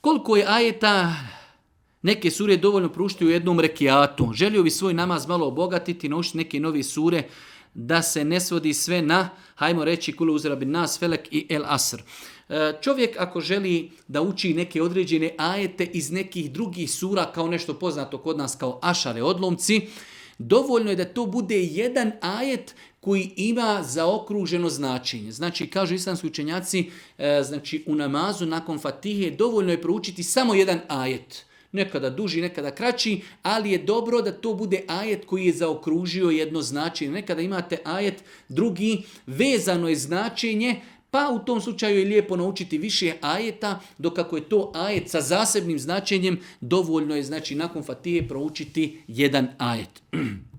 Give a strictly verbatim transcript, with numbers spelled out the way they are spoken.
Koliko je ajeta, neke sure dovoljno proučiti u jednom rekiatu. Želio bi svoj namaz malo obogatiti, naučiti neke nove sure, da se ne svodi sve na, hajmo reći, kulu uzra bin nas, felek i el asr. Čovjek ako želi da uči neke određene ajete iz nekih drugih sura, kao nešto poznato kod nas kao ašare, odlomci, dovoljno je da to bude jedan ajet koji ima zaokruženo značenje. Znači, kažu islamski učenjaci, znači u namazu nakon Fatihe dovoljno je proučiti samo jedan ajet. Nekada duži, nekada kraći, ali je dobro da to bude ajet koji je zaokružio jedno značenje. Nekada imate ajet drugi, vezano je značenje, pa u tom slučaju je lijepo naučiti više ajeta, dok ako je to ajet sa zasebnim značenjem, dovoljno je znači nakon Fatihe proučiti jedan ajet.